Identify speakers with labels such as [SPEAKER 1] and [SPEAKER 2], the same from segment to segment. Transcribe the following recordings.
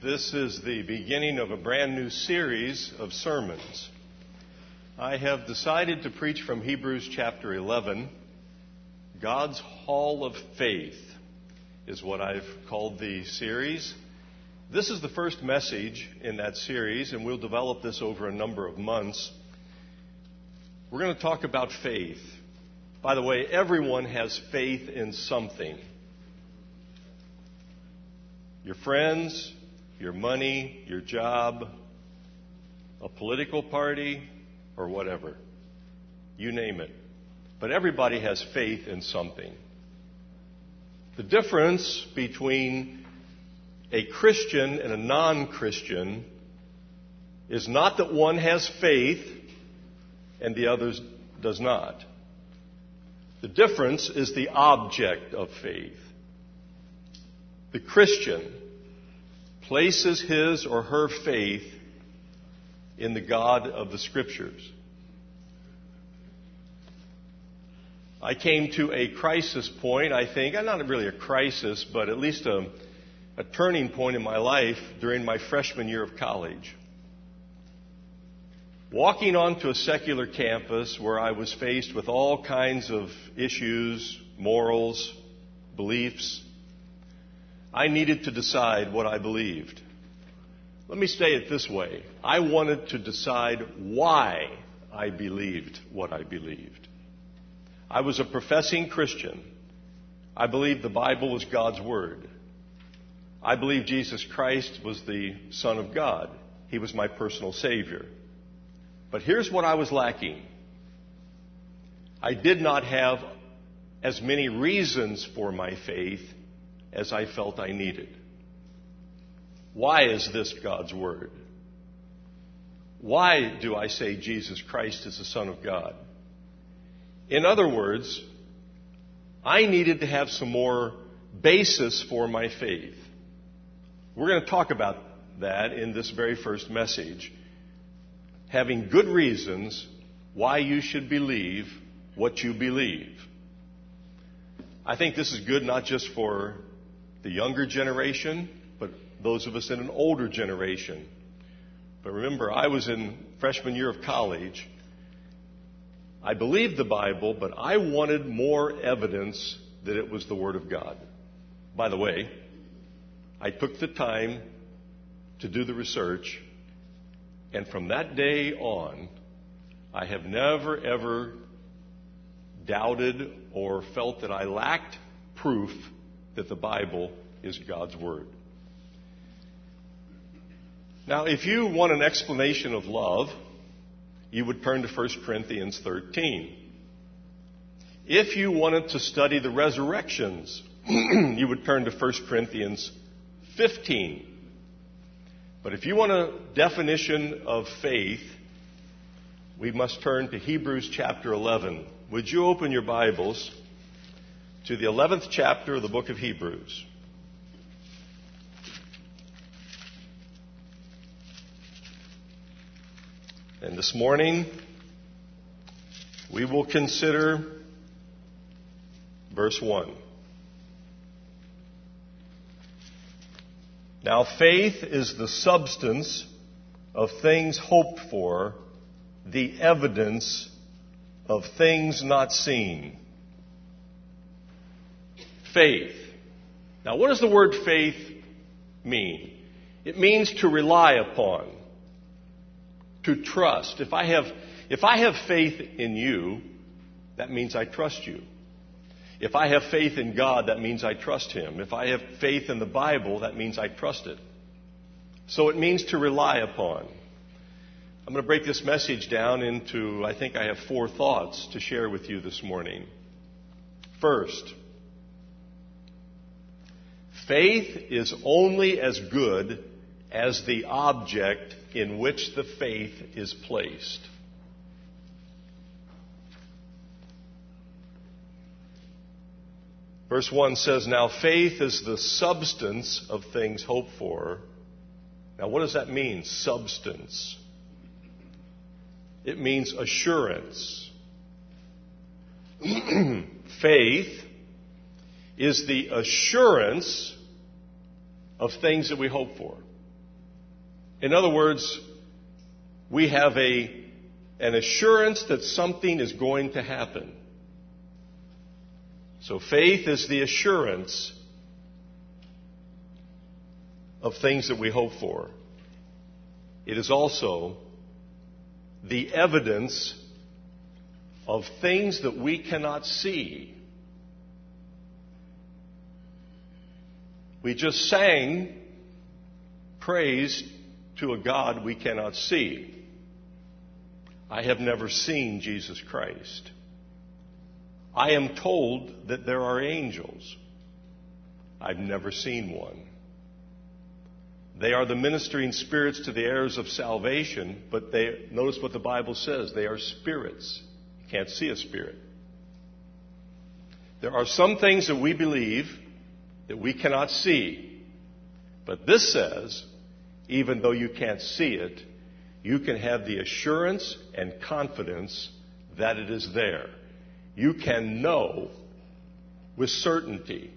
[SPEAKER 1] This is the beginning of a brand new series of sermons. I have decided to preach from Hebrews chapter 11. God's Hall of Faith is what I've called the series. This is the first message in that series, and we'll develop this over a number of months. We're going to talk about faith. By the way, everyone has faith in something. Your friends, your money, your job, a political party, or whatever. You name it. But everybody has faith in something. The difference between a Christian and a non-Christian is not that one has faith and the other does not. The difference is the object of faith. The Christian places his or her faith in the God of the Scriptures. I came to a crisis point, I think, not really a crisis, but at least a turning point in my life during my freshman year of college. Walking onto a secular campus where I was faced with all kinds of issues, morals, beliefs, I needed to decide what I believed. Let me say it this way. I wanted to decide why I believed what I believed. I was a professing Christian. I believed the Bible was God's Word. I believed Jesus Christ was the Son of God. He was my personal Savior. But here's what I was lacking. I did not have as many reasons for my faith as I felt I needed. Why is this God's Word? Why do I say Jesus Christ is the Son of God? In other words, I needed to have some more basis for my faith. We're going to talk about that in this very first message. Having good reasons why you should believe what you believe. I think this is good not just for the younger generation, but those of us in an older generation. But remember, I was in freshman year of college. I believed the Bible, but I wanted more evidence that it was the Word of God. By the way, I took the time to do the research, and from that day on, I have never, ever doubted or felt that I lacked proof that the Bible is God's Word. Now, if you want an explanation of love, you would turn to 1 Corinthians 13. If you wanted to study the resurrections, you would turn to 1 Corinthians 15. But if you want a definition of faith, we must turn to Hebrews chapter 11. Would you open your Bibles to the 11th chapter of the book of Hebrews? And this morning, we will consider verse 1. Now, faith is the substance of things hoped for, the evidence of things not seen. Faith. Now, what does the word faith mean? It means to rely upon, to trust. If I have faith in you, that means I trust you. If I have faith in God, that means I trust Him. If I have faith in the Bible, that means I trust it. So it means to rely upon. I'm going to break this message down into, I think I have 4 thoughts to share with you this morning. First, faith is only as good as the object in which the faith is placed. Verse 1 says, now faith is the substance of things hoped for. Now what does that mean, substance? It means assurance. Faith is the assurance of things that we hope for. In other words, we have an assurance that something is going to happen. So faith is the assurance of things that we hope for. It is also the evidence of things that we cannot see. We just sang praise to a God we cannot see. I have never seen Jesus Christ. I am told that there are angels. I've never seen one. They are the ministering spirits to the heirs of salvation, but notice what the Bible says. They are spirits. You can't see a spirit. There are some things that we believe that we cannot see. But this says, even though you can't see it, you can have the assurance and confidence that it is there. You can know with certainty.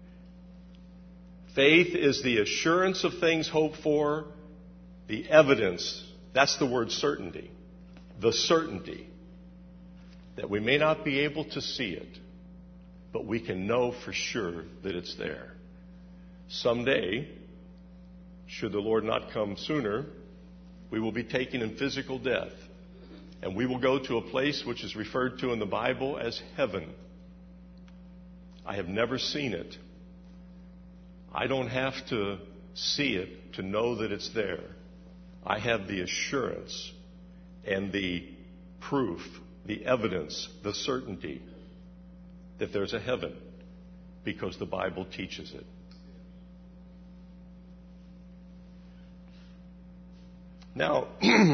[SPEAKER 1] Faith is the assurance of things hoped for, the evidence. That's the word certainty. The certainty that we may not be able to see it, but we can know for sure that it's there. Someday, should the Lord not come sooner, we will be taken in physical death, and we will go to a place which is referred to in the Bible as heaven. I have never seen it. I don't have to see it to know that it's there. I have the assurance and the proof, the evidence, the certainty that there's a heaven because the Bible teaches it. Now,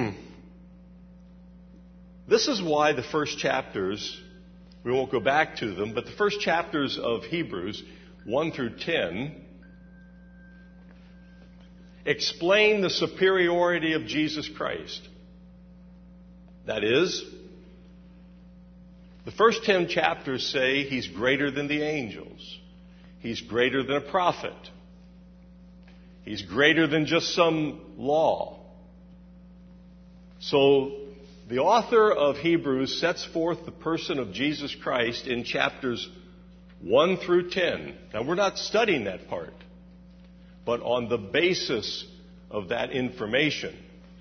[SPEAKER 1] this is why the first chapters, we won't go back to them, but the first chapters of Hebrews, 1 through 10, explain the superiority of Jesus Christ. That is, the first 10 chapters say he's greater than the angels. He's greater than a prophet. He's greater than just some law. So the author of Hebrews sets forth the person of Jesus Christ in chapters 1 through 10. Now, we're not studying that part, but on the basis of that information,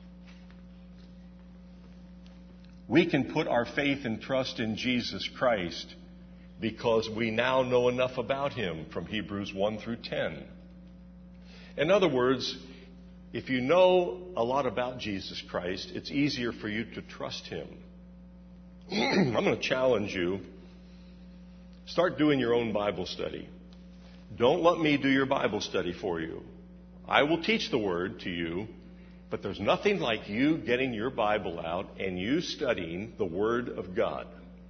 [SPEAKER 1] we can put our faith and trust in Jesus Christ because we now know enough about him from Hebrews 1 through 10. In other words, if you know a lot about Jesus Christ, it's easier for you to trust him. I'm going to challenge you. Start doing your own Bible study. Don't let me do your Bible study for you. I will teach the Word to you, but there's nothing like you getting your Bible out and you studying the Word of God.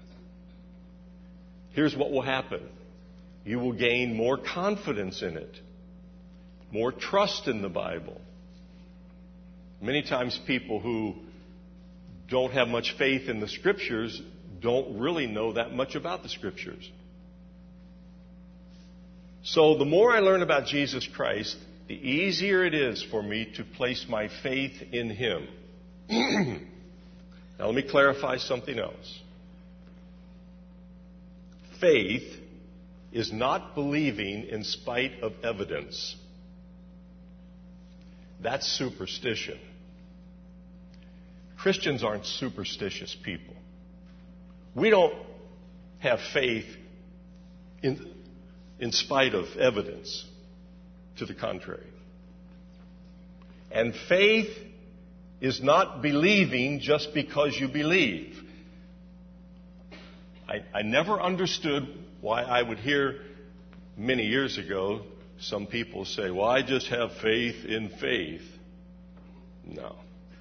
[SPEAKER 1] Here's what will happen. You will gain more confidence in it, more trust in the Bible. Many times people who don't have much faith in the Scriptures don't really know that much about the Scriptures. So the more I learn about Jesus Christ, the easier it is for me to place my faith in him. Now let me clarify something else. Faith is not believing in spite of evidence. That's superstition. Christians aren't superstitious people. We don't have faith in spite of evidence. To the contrary. And faith is not believing just because you believe. I never understood why I would hear many years ago some people say, well, I just have faith in faith. No.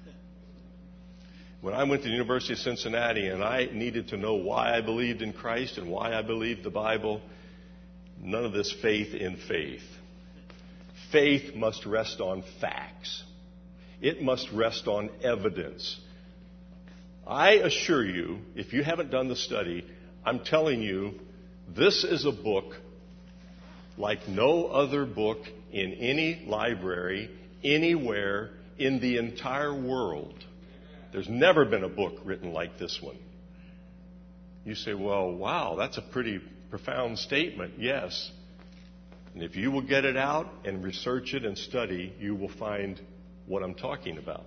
[SPEAKER 1] When I went to the University of Cincinnati and I needed to know why I believed in Christ and why I believed the Bible, none of this faith in faith. Faith must rest on facts. It must rest on evidence. I assure you, if you haven't done the study, I'm telling you, this is a book like no other book in any library, anywhere, in the entire world. There's never been a book written like this one. You say, well, wow, that's a pretty profound statement. Yes. And if you will get it out and research it and study, you will find what I'm talking about.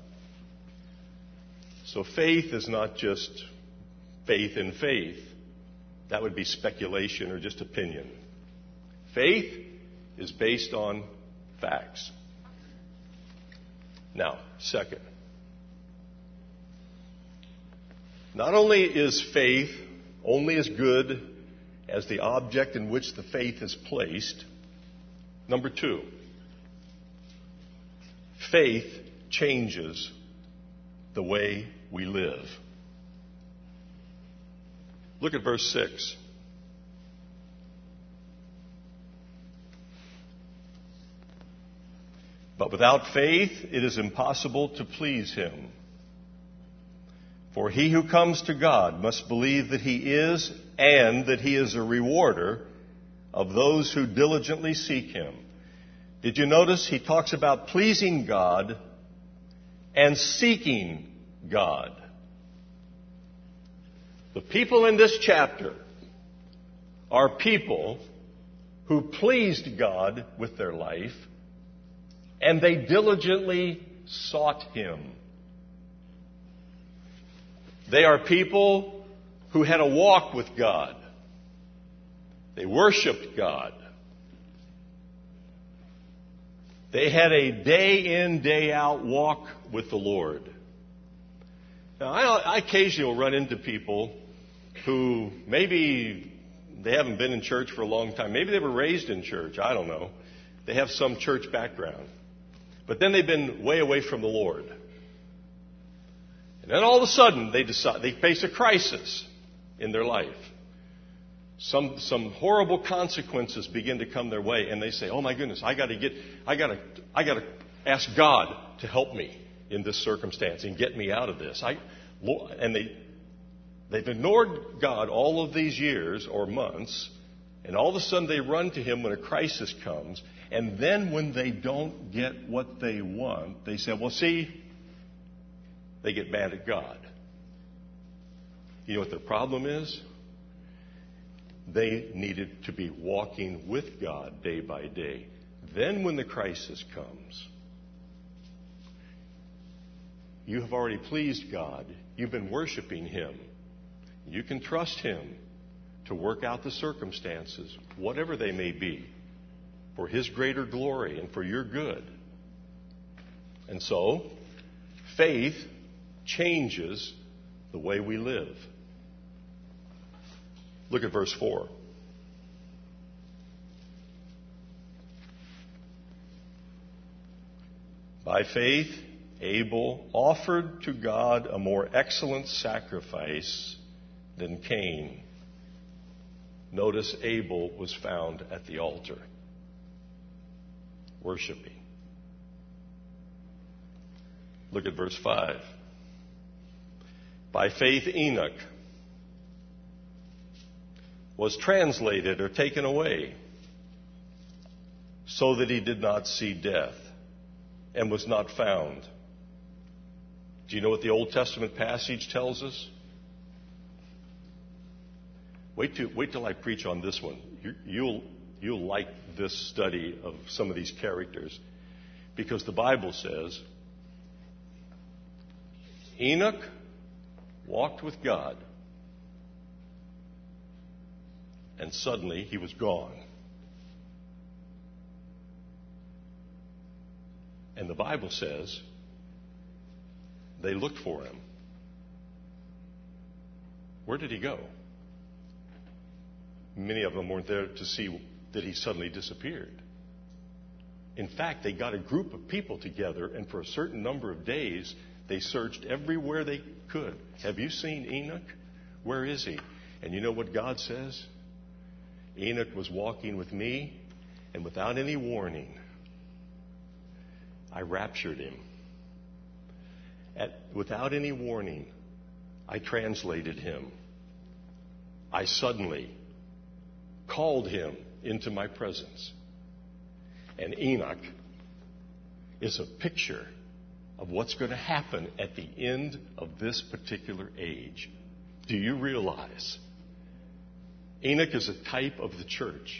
[SPEAKER 1] So faith is not just faith in faith. That would be speculation or just opinion. Faith is based on facts. Now, second, not only is faith only as good as the object in which the faith is placed, number two, faith changes the way we live. Look at verse 6. But without faith, it is impossible to please Him. For he who comes to God must believe that He is, and that He is a rewarder of those who diligently seek Him. Did you notice he talks about pleasing God and seeking God? The people in this chapter are people who pleased God with their life, and they diligently sought Him. They are people who had a walk with God. They worshiped God. They had a day in, day out walk with the Lord. Now, I occasionally will run into people who maybe they haven't been in church for a long time. Maybe they were raised in church. I don't know. They have some church background. But then they've been way away from the Lord. And then all of a sudden they face a crisis in their life. Some horrible consequences begin to come their way, and they say, "Oh my goodness, I got to ask God to help me in this circumstance and get me out of this." They've ignored God all of these years or months, and all of a sudden they run to Him when a crisis comes, and then when they don't get what they want, they say, "Well, see," they get mad at God. You know what their problem is? They needed to be walking with God day by day. Then when the crisis comes, you have already pleased God. You've been worshiping Him. You can trust Him to work out the circumstances, whatever they may be, for His greater glory and for your good. And so, faith changes the way we live. Look at verse 4. By faith, Abel offered to God a more excellent sacrifice than Cain. Notice Abel was found at the altar, worshiping. Look at verse 5. By faith, Enoch was translated or taken away so that he did not see death and was not found. Do you know what the Old Testament passage tells us? Wait till I preach on this one. You'll like this study of some of these characters, because the Bible says Enoch walked with God, and suddenly he was gone. And the Bible says they looked for him. Where did he go? Many of them weren't there to see that he suddenly disappeared. In fact, they got a group of people together, and for a certain number of days, they searched everywhere they could. Have you seen Enoch? Where is he? And you know what God says? Enoch was walking with me, and without any warning, I raptured him. Without any warning, I translated him. I suddenly called him into my presence. And Enoch is a picture of what's going to happen at the end of this particular age. Do you realize Enoch is a type of the church?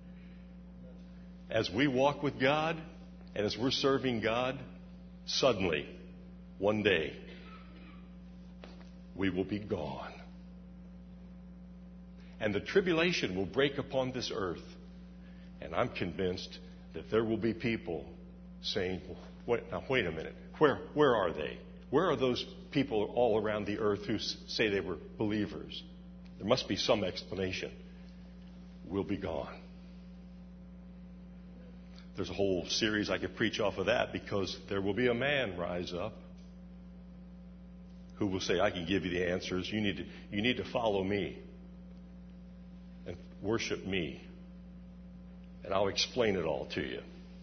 [SPEAKER 1] As we walk with God and as we're serving God, suddenly, one day, we will be gone. And the tribulation will break upon this earth. And I'm convinced that there will be people saying, wait a minute, where are they? Where are those people all around the earth who say they were believers? There must be some explanation. We'll be gone. There's a whole series I could preach off of that, because there will be a man rise up who will say, I can give you the answers. You need to follow me and worship me, and I'll explain it all to you.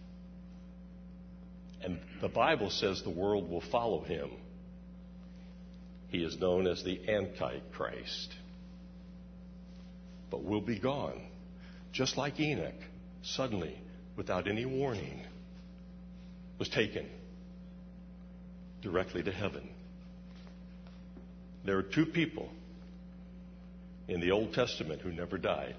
[SPEAKER 1] And the Bible says the world will follow him. He is known as the Antichrist. But we'll be gone, just like Enoch, suddenly, without any warning, was taken directly to heaven. There are two people in the Old Testament who never died: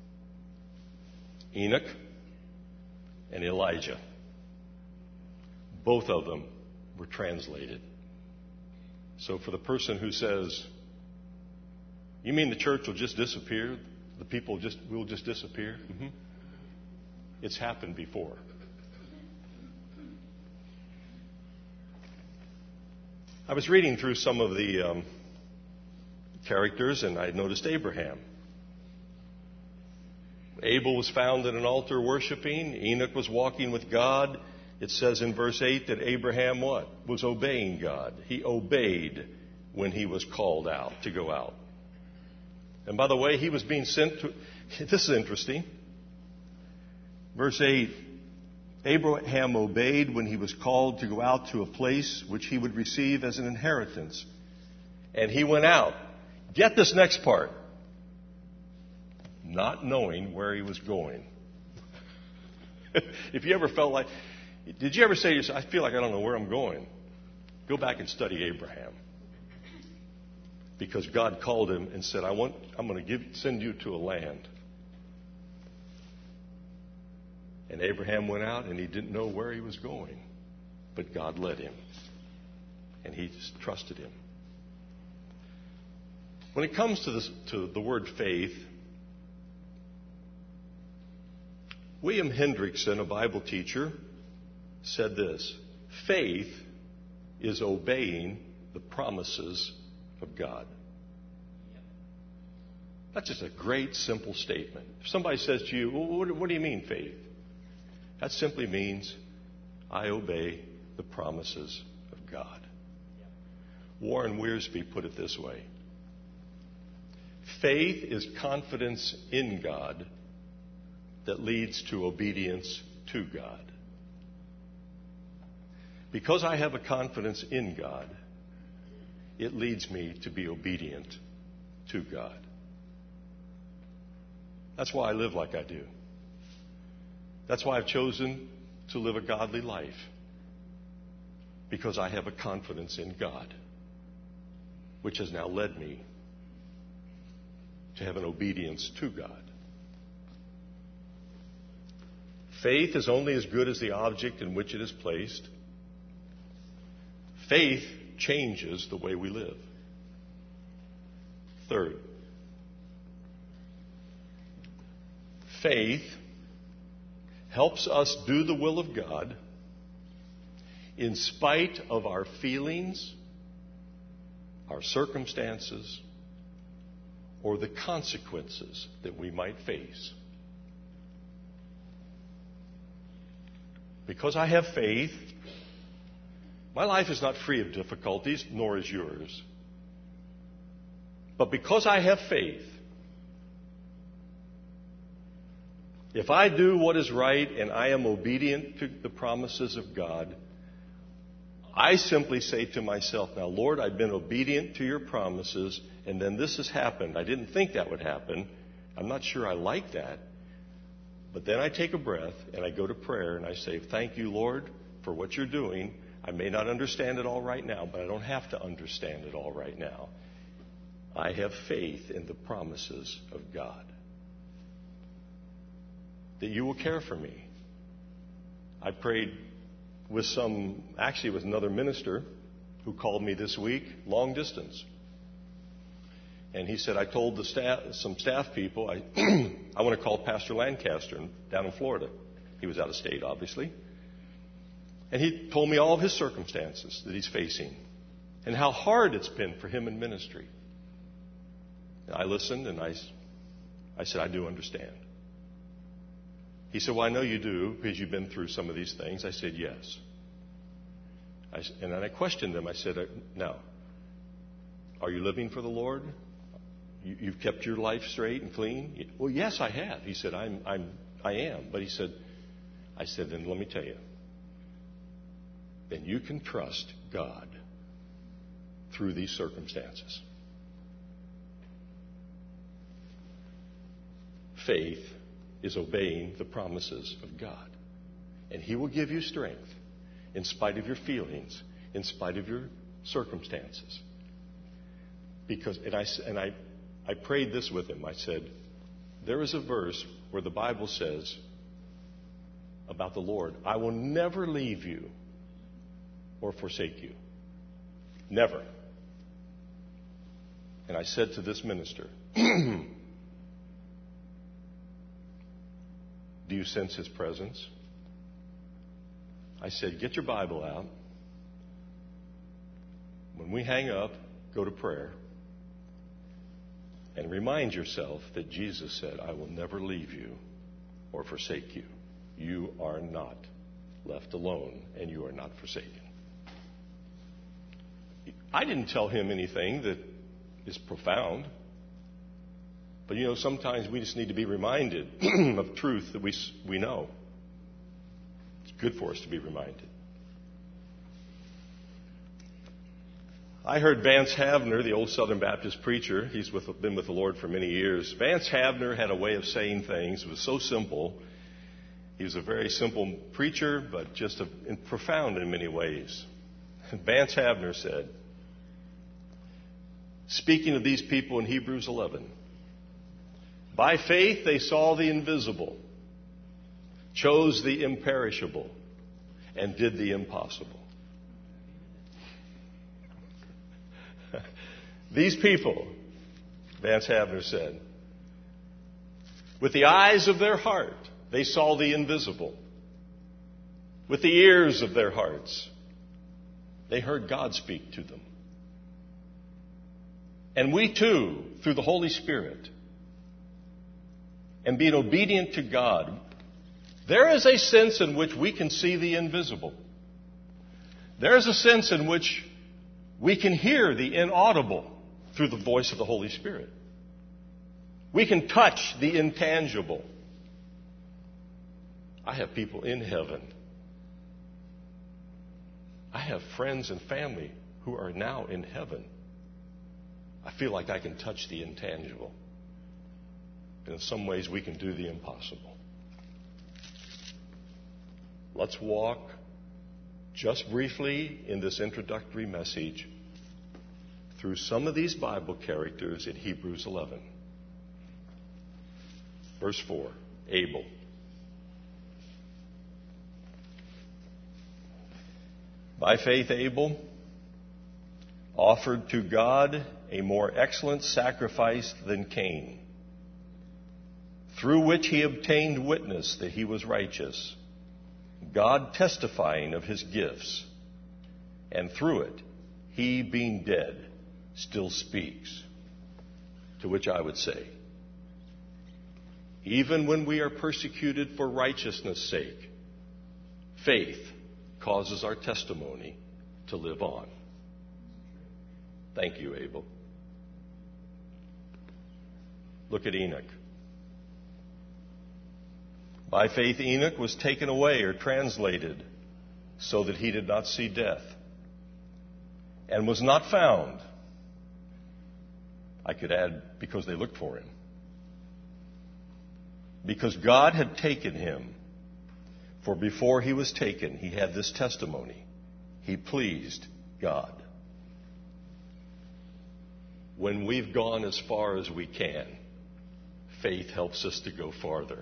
[SPEAKER 1] Enoch and Elijah. Both of them were translated. So for the person who says, you mean the church will just disappear? The people will just disappear? Mm-hmm. It's happened before. I was reading through some of the characters, and I noticed Abraham. Abel was found at an altar worshiping. Enoch was walking with God. It says in verse 8 that Abraham what? Was obeying God. He obeyed when he was called out to go out. And by the way, he was being sent to... This is interesting. Verse 8, Abraham obeyed when he was called to go out to a place which he would receive as an inheritance. And he went out. Get this next part. Not knowing where he was going. If you ever felt like... Did you ever say to yourself, I feel like I don't know where I'm going? Go back and study Abraham. Because God called him and said, I'm going to send you to a land. And Abraham went out and he didn't know where he was going. But God led him. And he just trusted him. When it comes to the word faith, William Hendrickson, a Bible teacher, said this: faith is obeying the promises of God. That's just a great, simple statement. If somebody says to you, well, what do you mean faith? That simply means I obey the promises of God. Warren Wiersbe put it this way: faith is confidence in God that leads to obedience to God. Because I have a confidence in God, it leads me to be obedient to God. That's why I live like I do. That's why I've chosen to live a godly life. Because I have a confidence in God, which has now led me to have an obedience to God. Faith is only as good as the object in which it is placed. Faith changes the way we live. Third, faith helps us do the will of God in spite of our feelings, our circumstances, or the consequences that we might face. Because I have faith, my life is not free of difficulties, nor is yours. But because I have faith, if I do what is right and I am obedient to the promises of God, I simply say to myself, now, Lord, I've been obedient to your promises, and then this has happened. I didn't think that would happen. I'm not sure I like that. But then I take a breath and I go to prayer and I say, thank you, Lord, for what you're doing. I may not understand it all right now, but I don't have to understand it all right now. I have faith in the promises of God. That you will care for me. I prayed with another minister who called me this week, long distance. And he said, I told some staff people, I want to call Pastor Lancaster down in Florida. He was out of state, obviously. And he told me all of his circumstances that he's facing and how hard it's been for him in ministry. And I listened and I said, I do understand. He said, well, I know you do because you've been through some of these things. I said, yes. And then I questioned him. I said, now, are you living for the Lord? You've kept your life straight and clean? Well, yes, I have. He said, I am. But I said, then let me tell you. Then you can trust God through these circumstances. Faith is obeying the promises of God. And He will give you strength in spite of your feelings, in spite of your circumstances. I prayed this with him. I said, there is a verse where the Bible says about the Lord, I will never leave you or forsake you. Never. And I said to this minister, do you sense His presence? I said, get your Bible out. When we hang up, go to prayer. And remind yourself that Jesus said, I will never leave you or forsake you. You are not left alone, and you are not forsaken. I didn't tell him anything that is profound. But, sometimes we just need to be reminded of truth that we know. It's good for us to be reminded. I heard Vance Havner, the old Southern Baptist preacher, he's been with the Lord for many years. Vance Havner had a way of saying things. It was so simple. He was a very simple preacher, but just profound in many ways. Vance Havner said, speaking of these people in Hebrews 11, by faith they saw the invisible, chose the imperishable, and did the impossible. These people, Vance Havner said, with the eyes of their heart, they saw the invisible. With the ears of their hearts, they heard God speak to them. And we too, through the Holy Spirit, and being obedient to God, there is a sense in which we can see the invisible. There is a sense in which we can hear the inaudible through the voice of the Holy Spirit. We can touch the intangible. I have people in heaven. I have friends and family who are now in heaven. I feel like I can touch the intangible. And in some ways, we can do the impossible. Let's walk just briefly in this introductory message through some of these Bible characters in Hebrews 11. Verse 4, Abel. By faith, Abel offered to God a more excellent sacrifice than Cain, through which he obtained witness that he was righteous, God testifying of his gifts, and through it, he being dead still speaks. To which I would say, even when we are persecuted for righteousness' sake, faith causes our testimony to live on. Thank you, Abel. Look at Enoch. By faith, Enoch was taken away or translated so that he did not see death, and was not found. I could add, because they looked for him. Because God had taken him. For before he was taken, he had this testimony. he pleased God. When we've gone as far as we can, faith helps us to go farther.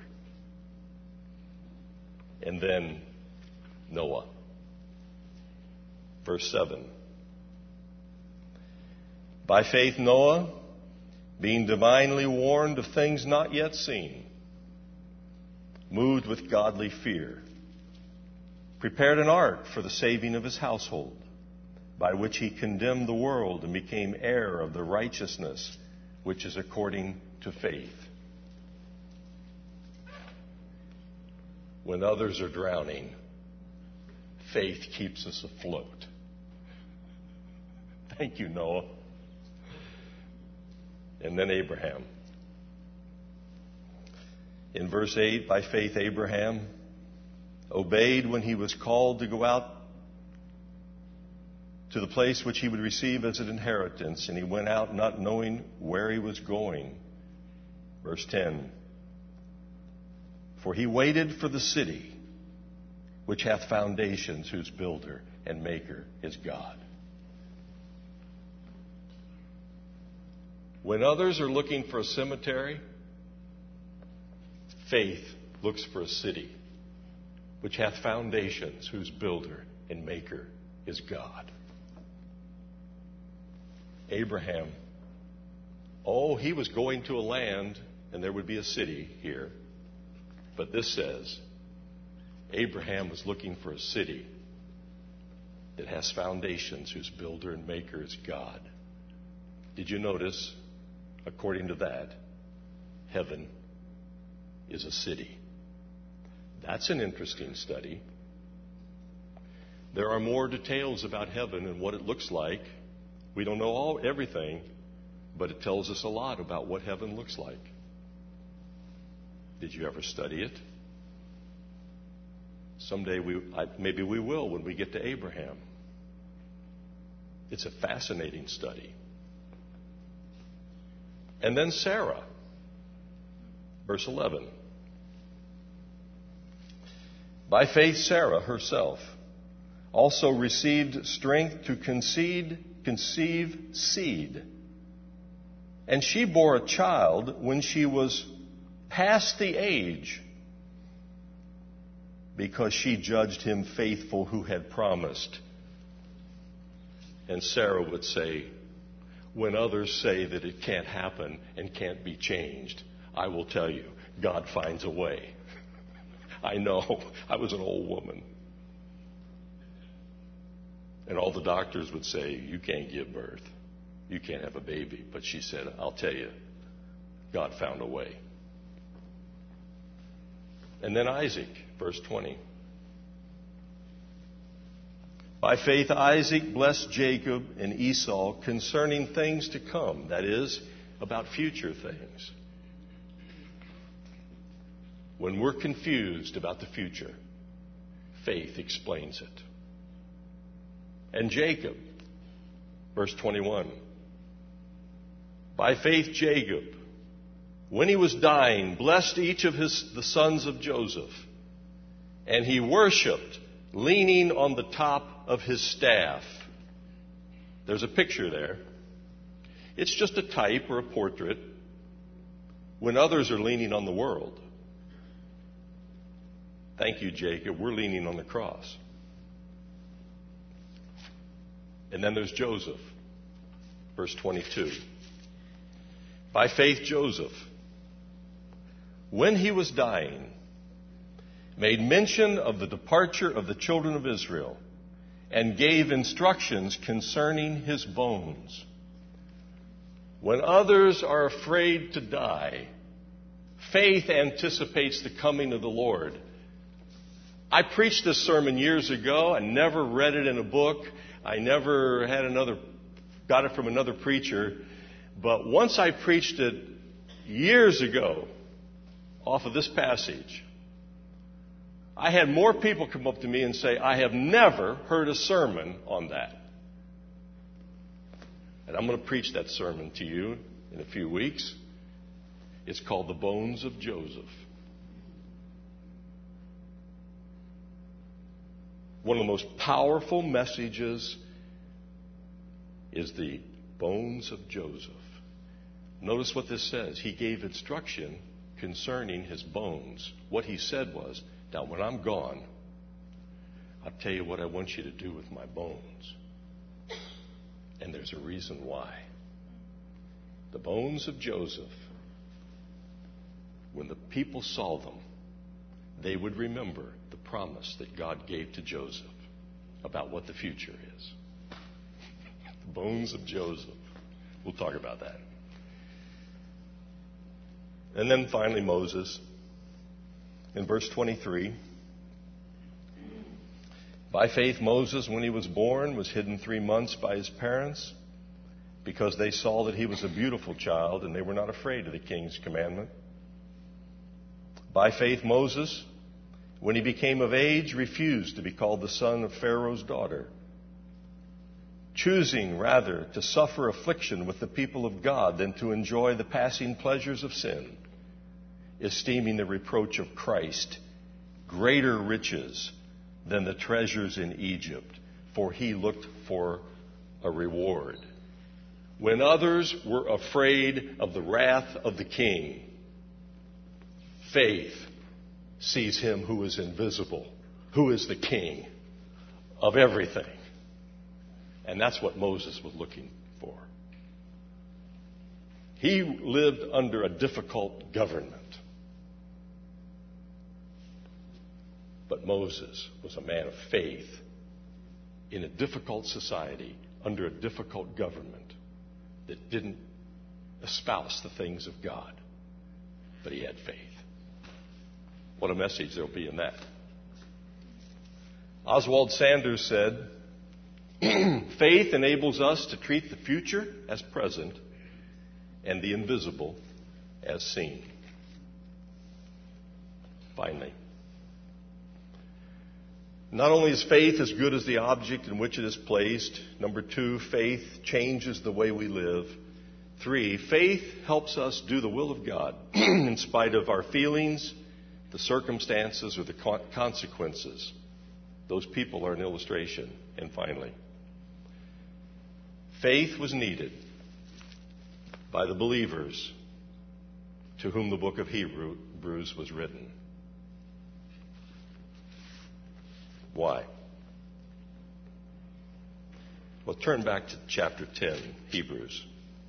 [SPEAKER 1] And then Noah. Verse 7. By faith Noah, being divinely warned of things not yet seen, moved with godly fear, prepared an ark for the saving of his household, by which he condemned the world and became heir of the righteousness which is according to faith. When others are drowning, faith keeps us afloat. Thank you, Noah. And then Abraham. In verse 8, by faith Abraham obeyed when he was called to go out to the place which he would receive as an inheritance, and he went out not knowing where he was going. Verse 10. For he waited for the city which hath foundations, whose builder and maker is God. When others are looking for a cemetery, faith looks for a city which hath foundations, whose builder and maker is God. Abraham, he was going to a land and there would be a city here. But this says, Abraham was looking for a city that has foundations, whose builder and maker is God. Did you notice, according to that, heaven is a city? That's an interesting study. There are more details about heaven and what it looks like. We don't know everything, but it tells us a lot about what heaven looks like. Did you ever study it? Someday maybe we will when we get to Abraham. It's a fascinating study. And then Sarah, verse 11. By faith Sarah herself also received strength to conceive seed. And she bore a child when she was past the age, because she judged him faithful who had promised. And Sarah would say, when others say that it can't happen and can't be changed, I will tell you, God finds a way. I know, I was an old woman. And all the doctors would say, you can't give birth. You can't have a baby. But she said, I'll tell you, God found a way. And then Isaac, verse 20. By faith Isaac blessed Jacob and Esau concerning things to come, that is, about future things. When we're confused about the future, faith explains it. And Jacob, verse 21. By faith Jacob, when he was dying, blessed each of the sons of Joseph, and he worshipped, leaning on the top of his staff. There's a picture there. It's just a type or a portrait when others are leaning on the world. Thank you, Jacob. We're leaning on the cross. And then there's Joseph, verse 22. By faith Joseph, when he was dying, made mention of the departure of the children of Israel and gave instructions concerning his bones. When others are afraid to die, faith anticipates the coming of the Lord. I preached this sermon years ago. I never read it in a book. I never got it from another preacher. But once I preached it years ago off of this passage, I had more people come up to me and say, I have never heard a sermon on that. And I'm going to preach that sermon to you in a few weeks. It's called The Bones of Joseph. One of the most powerful messages is the bones of Joseph. Notice what this says. He gave instruction concerning his bones. What he said was, now when I'm gone, I'll tell you what I want you to do with my bones. And there's a reason why. The bones of Joseph, when the people saw them, they would remember the promise that God gave to Joseph about what the future is. The bones of Joseph. We'll talk about that. And then finally Moses. In verse 23, by faith Moses, when he was born, was hidden 3 months by his parents because they saw that he was a beautiful child and they were not afraid of the king's commandment. By faith Moses, when he became of age, refused to be called the son of Pharaoh's daughter, choosing rather to suffer affliction with the people of God than to enjoy the passing pleasures of sin, esteeming the reproach of Christ greater riches than the treasures in Egypt, for he looked for a reward. When others were afraid of the wrath of the king, faith sees him who is invisible, who is the king of everything. And that's what Moses was looking for. He lived under a difficult government. But Moses was a man of faith in a difficult society, under a difficult government that didn't espouse the things of God. But he had faith. What a message there'll be in that. Oswald Sanders said, faith enables us to treat the future as present and the invisible as seen. Finally, not only is faith as good as the object in which it is placed. Number 2, faith changes the way we live. 3, faith helps us do the will of God in spite of our feelings, the circumstances, or the consequences. Those people are an illustration. And finally, faith was needed by the believers to whom the book of Hebrews was written. Why? Well, turn back to chapter 10, Hebrews.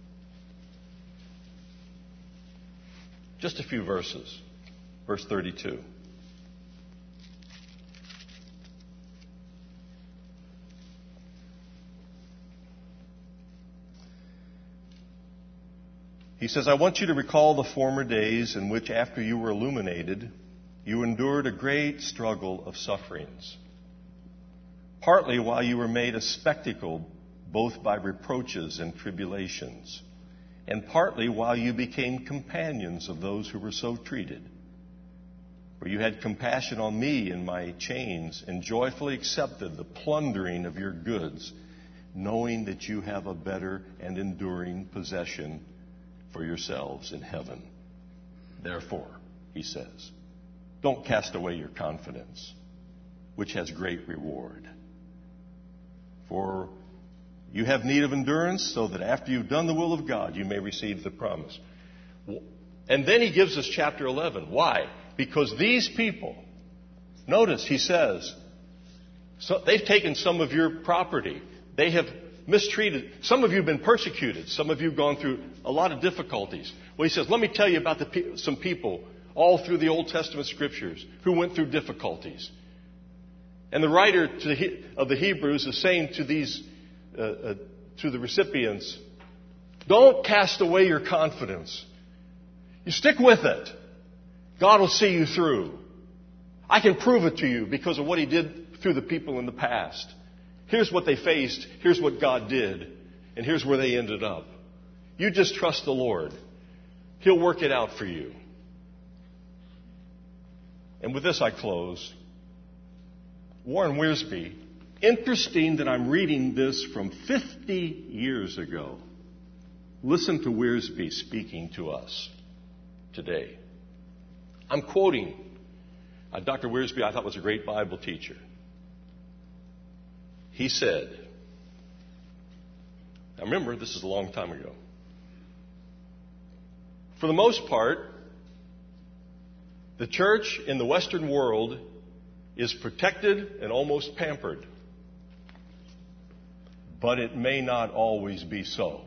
[SPEAKER 1] Just a few verses. Verse 32. He says, I want you to recall the former days in which, after you were illuminated, you endured a great struggle of sufferings. Partly while you were made a spectacle, both by reproaches and tribulations, and partly while you became companions of those who were so treated. For you had compassion on me in my chains, and joyfully accepted the plundering of your goods, knowing that you have a better and enduring possession for yourselves in heaven. Therefore, he says, don't cast away your confidence, which has great reward. For you have need of endurance, so that after you've done the will of God, you may receive the promise. And then he gives us chapter 11. Why? Because these people, notice he says, so they've taken some of your property. They have mistreated. Some of you have been persecuted. Some of you have gone through a lot of difficulties. Well, he says, let me tell you about some people all through the Old Testament scriptures who went through difficulties. And the writer of the Hebrews is saying to these, to the recipients, don't cast away your confidence. You stick with it. God will see you through. I can prove it to you because of what he did through the people in the past. Here's what they faced. Here's what God did. And here's where they ended up. You just trust the Lord. He'll work it out for you. And with this I close. Warren Wiersbe, interesting that I'm reading this from 50 years ago. Listen to Wiersbe speaking to us today. I'm quoting Dr. Wiersbe, I thought was a great Bible teacher. he said, now remember, this is a long time ago. For the most part, the church in the Western world is protected and almost pampered. But it may not always be so.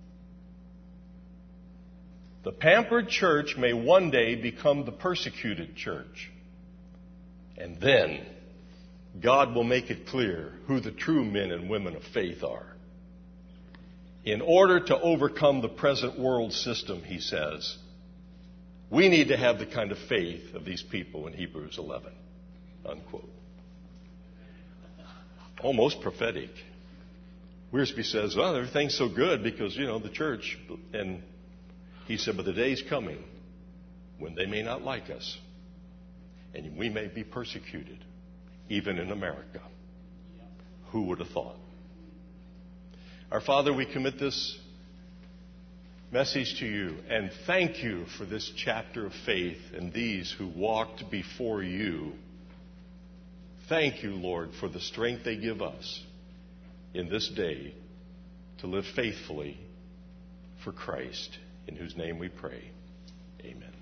[SPEAKER 1] The pampered church may one day become the persecuted church. And then God will make it clear who the true men and women of faith are. In order to overcome the present world system, he says, we need to have the kind of faith of these people in Hebrews 11. Unquote. Almost prophetic. Wiersbe says, well, everything's so good because, the church. And he said, but the day's coming when they may not like us. And we may be persecuted, even in America. Who would have thought? Our Father, we commit this message to you and thank you for this chapter of faith and these who walked before you. Thank you, Lord, for the strength they give us in this day to live faithfully for Christ, in whose name we pray. Amen.